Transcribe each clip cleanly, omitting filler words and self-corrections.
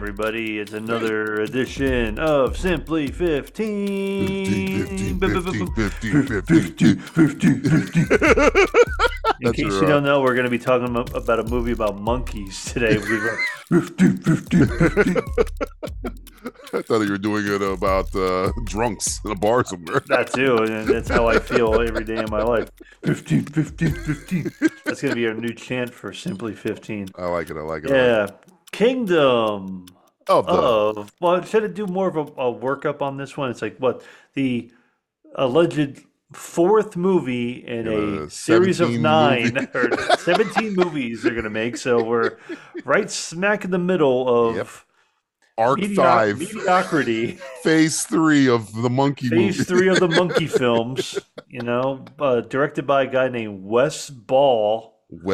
everybody. It's another edition of Simply 15. 15. In case you don't know, we're going to be talking about a movie about monkeys today. 15. I thought you were doing it about drunks in a bar somewhere. That too, and that's how I feel every day in my life. 15. That's going to be our new chant for Simply 15. I like it. Yeah. Kingdom of. Well, should I do more of a workup on this one? It's like, what? The alleged fourth movie in a series of 9 or 17 movies they're going to make. So we're right smack in the middle of Arc 5. Mediocrity. Phase 3 of the monkey movie. Phase 3 of the monkey films, directed by a guy named Wesley Ball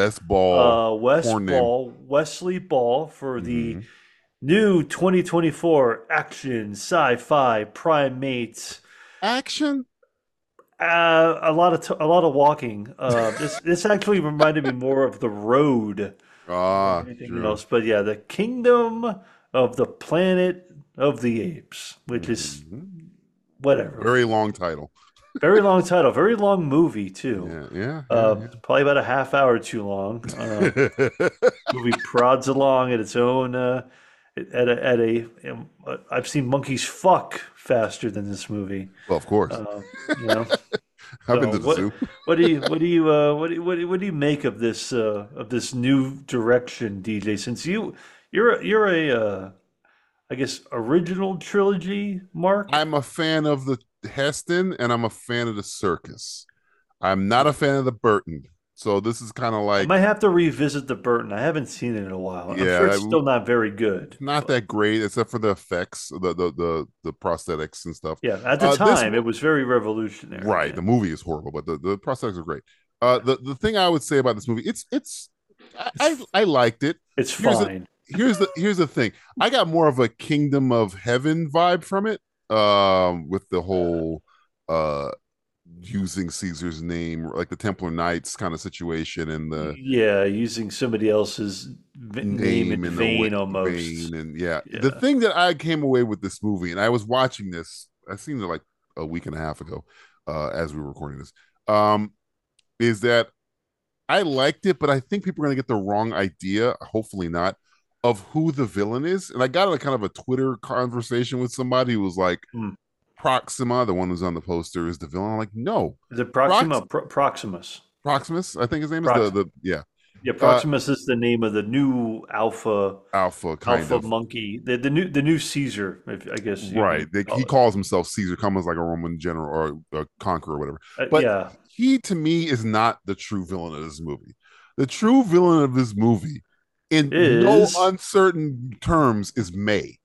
for the new 2024 action sci-fi primates. Action? A lot of walking. This actually reminded me more of The Road than anything else. But yeah, the Kingdom of the Planet of the Apes, which is whatever. Very long title. Very long title. Very long movie too. Yeah. Probably about a half hour too long. Movie prods along at its own. I've seen monkeys fuck faster than this movie. Well, of course. I've been to the zoo. What do you make of this new direction, DJ? Since you're a I guess original trilogy, Mark. I'm a fan of the Heston and I'm a fan of the Circus. I'm not a fan of the Burton. So this is kind of like, I might have to revisit the Burton. I haven't seen it in a while. I'm sure it's still not very good. Not that great, except for the effects, the prosthetics and stuff. Yeah, at the time, it was very revolutionary. Right, yeah. The movie is horrible, but the prosthetics are great. The thing I would say about this movie, I liked it. It's fine. Here's the thing. I got more of a Kingdom of Heaven vibe from it, with the whole using Caesar's name, like the Templar Knights kind of situation, and using somebody else's name in vain almost. The thing that I came away with this movie, and I was watching this, I seen it like a week and a half ago, as we were recording this, is that I liked it, but I think people are going to get the wrong idea, hopefully not, of who the villain is. And I got a kind of a Twitter conversation with somebody who was like, Proxima, the one who's on the poster, is the villain. I'm like, no. Is it Proxima? Proximus. Proximus, I think his name is Yeah, Proximus is the name of the new alpha monkey. The new Caesar, I guess. Right. He calls himself Caesar, comes like a Roman general or a conqueror or whatever. But he, to me, is not the true villain of this movie. The true villain of this movie, in no uncertain terms, is May.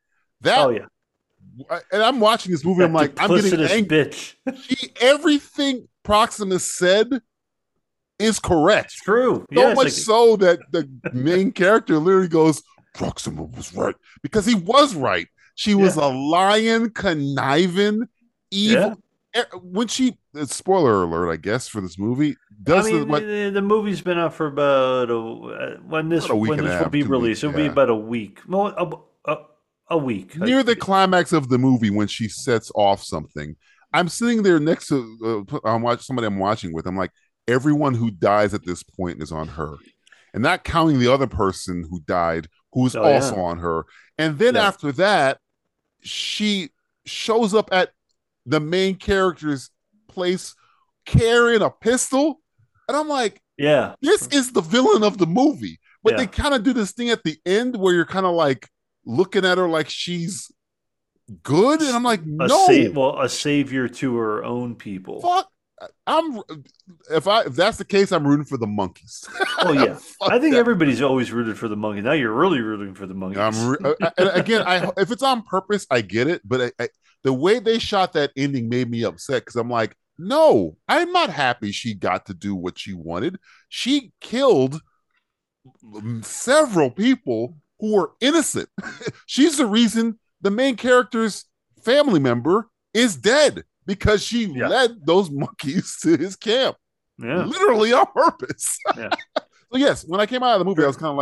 And I'm watching this movie. I'm like, I'm getting angry. Bitch. Everything Proximus said is correct. It's true. So much so that the main character literally goes, Proxima was right. Because he was right. She was a lion, conniving, evil. Yeah. When she, spoiler alert, I guess, for this movie. The movie's been out for about when this will be released. It'll be about a week. Well, a week. Near the climax of the movie, when she sets off something, I'm sitting there next to somebody I'm watching with. I'm like, everyone who dies at this point is on her, and not counting the other person who died, who's also on her. And then after that, she shows up at the main character's place carrying a pistol, and I'm like, this is the villain of the movie. But they kind of do this thing at the end where you're kind of like looking at her like she's good, and I'm like, no, a savior to her own people. Fuck. If that's the case, I'm rooting for the monkeys. Oh yeah, I think everybody's always rooted for the monkeys. Now you're really rooting for the monkeys. If it's on purpose, I get it. But the way they shot that ending made me upset, because I'm like, no, I'm not happy she got to do what she wanted. She killed several people who were innocent. She's the reason the main character's family member is dead, because she led those monkeys to his camp, literally on purpose. So yes, when I came out of the movie, I was kind of like,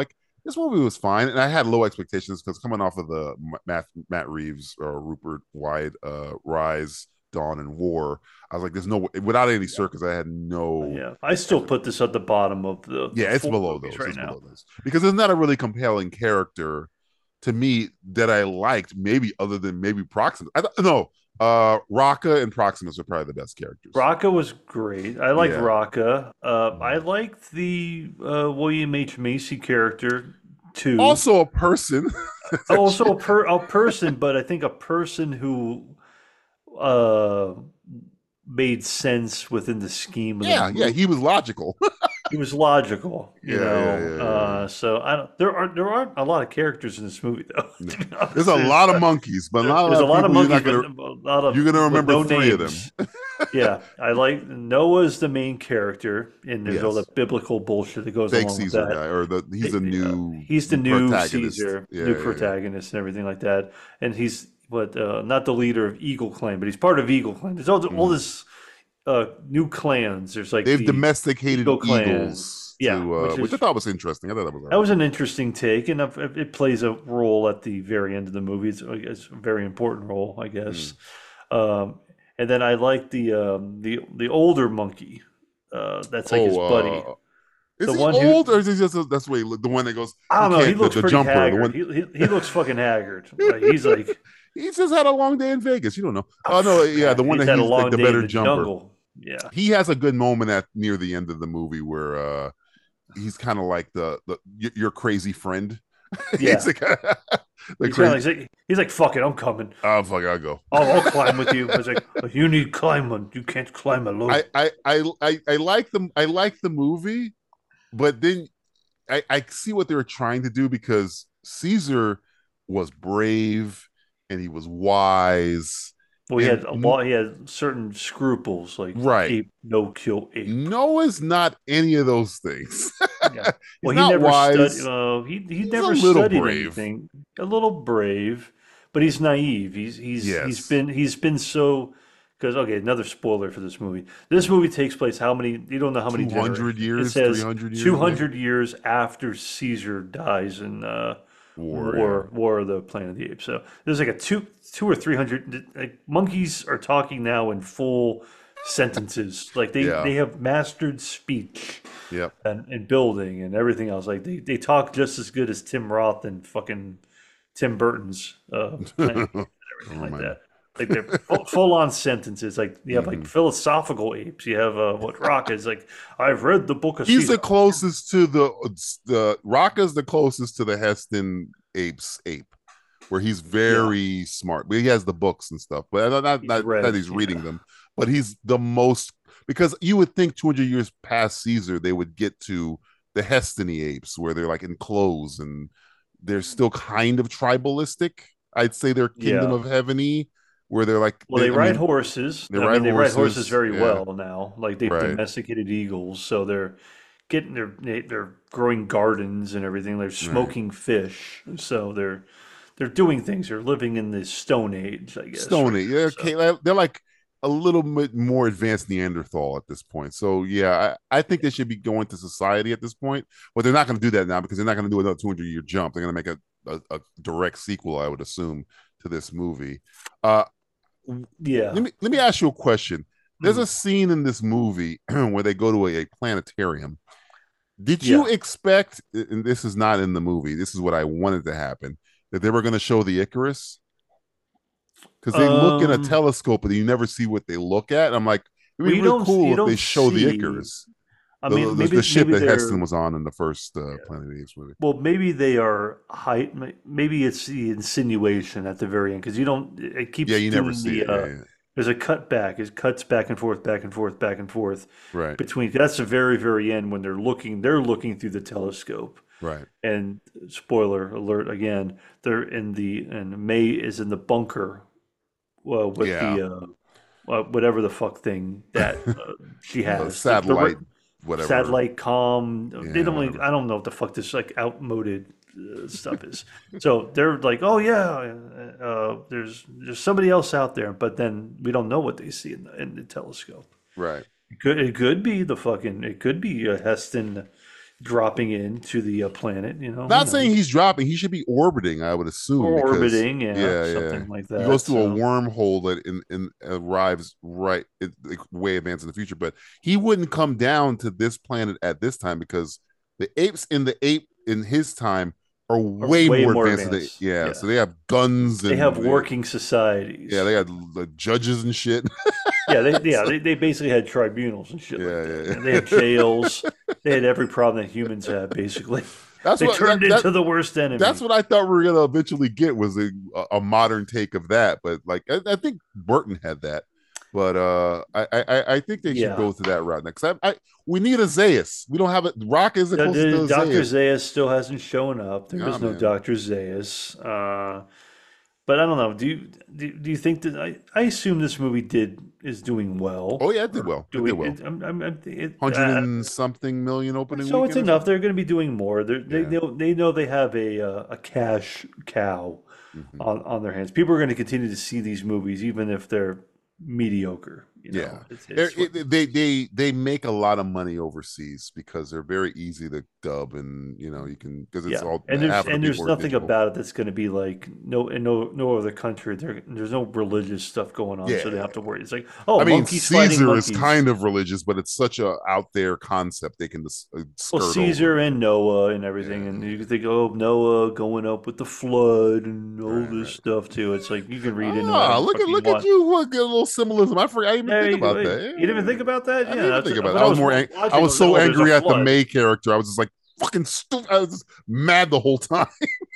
this movie was fine, and I had low expectations because coming off of the Matt Reeves or Rupert Wyatt Rise, Dawn, and War, I was like, "There's no without Andy Serkis, I had no." Yeah, I still put this at the bottom of the Yeah, it's four below movies those. right It's now. below those because there's not a really compelling character to me that I liked. Maybe other than maybe Proximus. No, Raka and Proximus are probably the best characters. Rocca was great. I liked Yeah. Rocca. I Mhm. liked the William H. Macy character too. Also a person. Also a person, but I think a person who uh, made sense within the scheme of the Yeah, yeah, movie. he was logical. He was logical, you Yeah, yeah, know. yeah, yeah. So I don't, there aren't a lot of characters in this movie though. No, To be there's honest, a lot of monkeys, but not a there's lot a of lot of people. monkeys, but a lot You're of gonna but remember no three of them. names. Yeah, I like Noah's the main character, and there's all the Yes, biblical bullshit that goes fake along with Caesar that. guy, or he's a new He's the new protagonist. Caesar, Yeah, new yeah, yeah. protagonist, and everything like that. And he's not the leader of Eagle Clan, but he's part of Eagle Clan. There's all Mhm. this new clans. There's like They've the domesticated Eagle Clan, eagles yeah, to, which which I is thought was interesting. I thought that was all that right. was an interesting take, and it plays a role at the very end of the movie. It's a very important role, I guess. Mm. Um, and then I like the older monkey. That's like his buddy, Oh, is the he one old or who is he just that's the way the one that goes? I He don't know. He can't looks the pretty jumper, the haggard. one. He looks fucking haggard. Like he's like, He just had a long day in Vegas. You don't know. Oh no, yeah, the one he's that had a he's like long the day in better the jumper. jungle. Yeah, He has a good moment at near the end of the movie where he's kind of like the your crazy friend. He's yeah. like the He's kind crazy. of like he's like, fuck it, I'm coming. Oh fuck, I'll go. I'll climb with you. I was like, "Oh, you need climbing. You can't climb alone." I like them. I like the movie, but then I see what they were trying to do because Caesar was brave and he was wise Well, he and had a lot. He had certain scruples, like right. ape, no kill ape. Noah's not any of those things. Yeah. He's Well, he not never studied. wise. He He's a never little studied brave. anything. A little brave, but he's naive. Yes. He's been so. Because okay, another spoiler for this movie. This movie takes place how many? You don't know how many 200 generations. It years, says 300 years, two maybe. hundred years after Caesar dies in War, yeah. War of the Planet of the Apes. So there's like a two or 300. Like monkeys are talking now in full sentences. Like Yeah. they have mastered speech Yep. and building and everything else. Like they talk just as good as Tim Roth and fucking Tim Burton's Planet of the Apes and Don't everything like remind me. that. Like they're full on sentences. Like you have like Mhm. philosophical apes. You have what Rock is like. I've read the book of He's Caesar. the closest to the Rocka's the closest to the Heston apes ape, where he's Yeah, very smart. But he has the books and stuff, but he's not that read. he's reading Yeah, them. But he's the most because you would think 200 years past Caesar they would get to the Hestony apes where they're like enclosed and they're still kind of tribalistic. I'd say they're Kingdom yeah. of Heaveny, where they're like Well, they I ride mean horses. they I ride mean, they ride horses horses. very Yeah, well now. Like they've right, domesticated eagles, so they're growing gardens and everything. They're right. smoking fish, so they're doing things. They're living in the Stone Age, I guess, right Stony. now. Yeah, So okay. They're like a little bit more advanced Neanderthal at this point. So yeah, I think they should be going to society at this point, but they're not going to do that now because they're not going to do another 200-year jump. They're going to make a direct sequel, I would assume, to this movie. Uh, yeah. let me ask you a question. There's Hmm. a scene in this movie where they go to a planetarium. Did you Yeah. expect, and this is not in the movie, this is what I wanted to happen, that they were going to show the Icarus? Because they look in a Um, telescope and you never see what they look at. I'm like, it'd well, be really you cool if they don't show the see. Icarus, I mean, the ship maybe that Heston they're. was on in the first Yeah. Planet of the Apes movie. Well, maybe they are height. Maybe it's the insinuation at the very end because you don't. It Yeah, keeps you never doing see the. it. Yeah, yeah. There's a cut back. It cuts back and forth, back and forth, back and forth Right, between. That's the very, very end when they're looking. They're looking through the telescope. right. And spoiler alert again. They're in the and May is in the bunker. With Yeah, the whatever the fuck thing that she has. satellite, whatever. Satellite comm. They Yeah, don't. Really, whatever. I don't know what the fuck this like outmoded stuff is. So they're like, oh yeah, there's somebody else out there, but then we don't know what they see in the telescope. Right. It could be the fucking. It could be Heston dropping into the planet. Who Not saying knows? he's dropping. He should be orbiting, I would assume, Or because orbiting, yeah, yeah. something like He that. goes through a So wormhole that in arrives right like, way advanced in the future. But he wouldn't come down to this planet at this time because the apes in the ape in his time are are way way more more advanced than advanced. yeah. Yeah, So they have guns they have and working yeah, societies. they got judges and shit. Yeah, they yeah So, they basically had tribunals and shit like that. yeah. They had jails. They had every problem that humans had. Basically, That's they what turned into the worst that's enemy. what I thought we were gonna eventually get was a modern take of that. But like I think Burton had that. But I think they should Yeah, go to that route next. We need a Zaius. We don't have it. Rock isn't close to Doctor Zaius. Zaius still hasn't shown up. There Nah, is no man. Doctor Zaius. But I don't know. Do you think that I assume this movie is doing well, Oh yeah, it did or well. It did doing well. it? Hundred and something million opening So it's weekend or enough. something. They're going to be doing more. Yeah. They know they have a cash cow Hmm. on their hands. People are going to continue to see these movies even if they're mediocre. Yeah, It's what. they make a lot of money overseas because they're very easy to dub, and you can because it's Yeah, all and half of the there's people are nothing digital. about it that's going to be like no other country. There's no religious stuff going on, so they Yeah, have to worry. It's like, oh, I mean monkeys fighting Caesar is monkeys. kind of religious, but it's such a out there concept they can just Well, skirt over. Caesar and Noah and everything, and Yeah, you can think, oh, Noah going up with the flood and all this right. stuff too. It's like you can read into Ah, whatever the fuck you look at want. you! Look, a little symbolism. I forgot. I didn't even There think you go. about You that. didn't even think about that? I Yeah, didn't even think about it. when I I was was more. I watching, I was was like, so oh, there's a angry at the flood. May character. I was just like fucking stupid. I was just mad the whole time.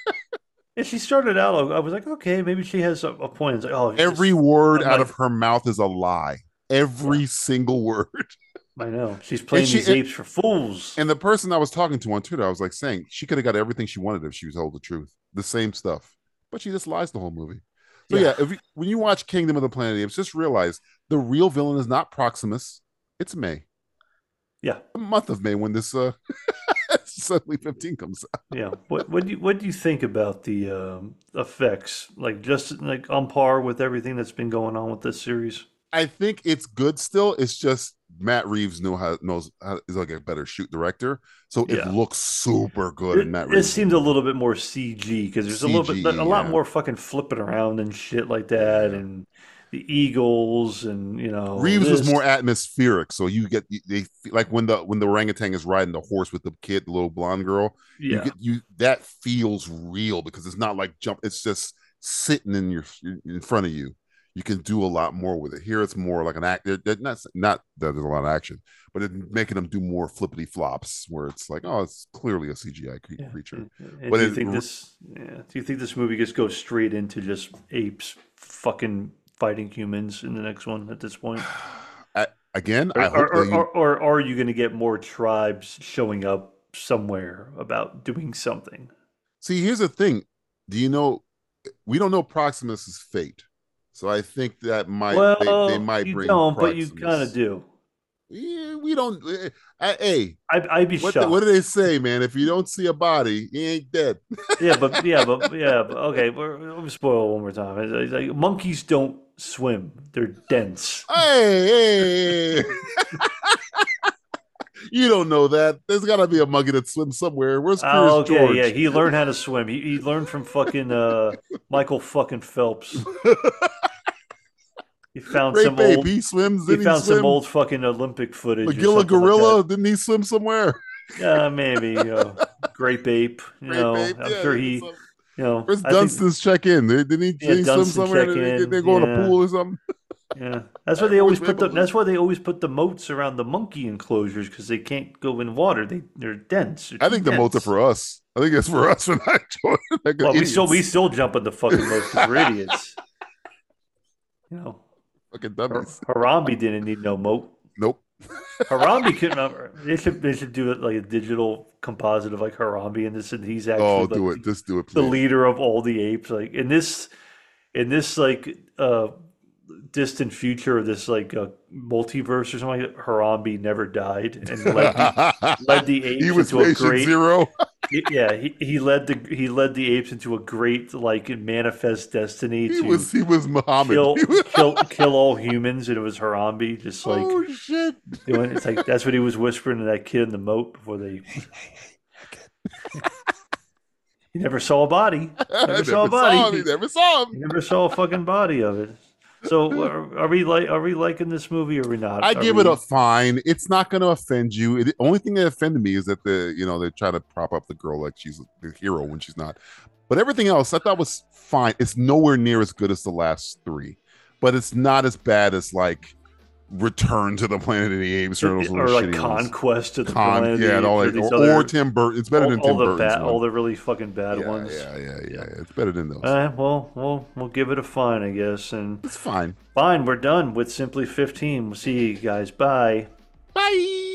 And she started out, I was like, okay, maybe she has a point. It's like, oh, Every it's, word I'm out like, of her mouth is a lie. yeah, Every single word. I know. She's And playing these apes for fools. and the person I was talking to on Twitter, I was like saying she could have got everything she wanted if she was told the truth, the same stuff, but she just lies the whole movie. So Yeah, yeah, when you watch Kingdom of the Planet of the Apes, just realize the real villain is not Proximus; it's May, yeah, the month of May when this suddenly 15 comes out. yeah. What do you think about the effects? Like just like on par with everything that's been going on with this series? I think it's good still. It's just Matt Reeves knows how, is like a better shoot director, so it Yeah. looks super good in Matt It Reeves' seemed a movie. little bit more CG because there's a CGE, lot yeah, more fucking flipping around and shit like that, yeah. and the eagles and Reeves was this. more atmospheric, so you get they like when the orangutan is riding the horse with the kid, the little blonde girl. You Yeah, get you that feels real because it's not like jump. It's just sitting in front of you. You can do a lot more with it. Here, it's more like an act. Not that there's a lot of action, but it's making them do more flippity flops, where it's like, oh, it's clearly a CGI yeah. creature. And But do you it, think this? Yeah, do you think this movie just goes straight into just apes fucking fighting humans in the next one at this point? I, again, Or I hope that you are you going to get more tribes showing up somewhere about doing something? see. Here's the thing. Do you know we don't know Proximus's fate. So I think that they Well, might you bring don't, but you kind of Proximus. do. Yeah, we don't. Hey, I'd be what do they shocked. say, man? If you don't see a body, he ain't dead. Yeah, but okay. Let me spoil it one more time. It's like, monkeys don't swim; they're dense. Hey, you don't know that. There's got to be a monkey that swims somewhere. Where's Curious Oh, okay, yeah. George? He learned how to swim. He learned from fucking Michael fucking Phelps. He found Great some Bape, old he swims. he Didn't he found some swim? old fucking Olympic footage or Magilla something like that. Gorilla, didn't he swim somewhere? Yeah, maybe. Great Ape. Great Bape, I'm yeah. sure he. Where's I think Dunstan's check in? yeah, Did he swim Dunstan somewhere? check in. They go in a Yeah. pool or something? Yeah, Which way? that's why they always put the moats around the monkey enclosures because they can't go in water. They're dense. They're I too think the moats are dense. for us. I think it's for us. We're not like Well, we idiots, still jump in the fucking moats because we're idiots. You know, fucking dummies. Harambe didn't need no moat. Nope. Harambe couldn't. They should do it like a digital composite of like Harambe and this, and he's actually Oh, like do it. Just do it, the please. leader of all the apes. Like in this like distant future of this like multiverse or something like that, Harambe never died and led the He apes was into a patient great zero. he led the apes into a great like manifest destiny to he was Muhammad. kill all humans, and it was Harambe just like Oh shit! doing. It's like that's what he was whispering to that kid in the moat before they. He never saw a body. Never saw a body. He never saw him. He never saw a fucking body of it. So are we liking this movie or are we not? I give it a fine. It's not going to offend you. The only thing that offended me is that they try to prop up the girl like she's the hero when she's not. But everything else I thought was fine. It's nowhere near as good as the last three, but it's not as bad as like Return to the Planet of the Apes or like Conquest of the Planet of the Apes, or Tim Burton. It's better than Tim Burton's all the really fucking bad ones. Yeah. It's better than those. Well, we'll give it a fine, I guess, and it's fine. Fine, we're done with Simply 15. We'll see you guys. Bye. Bye.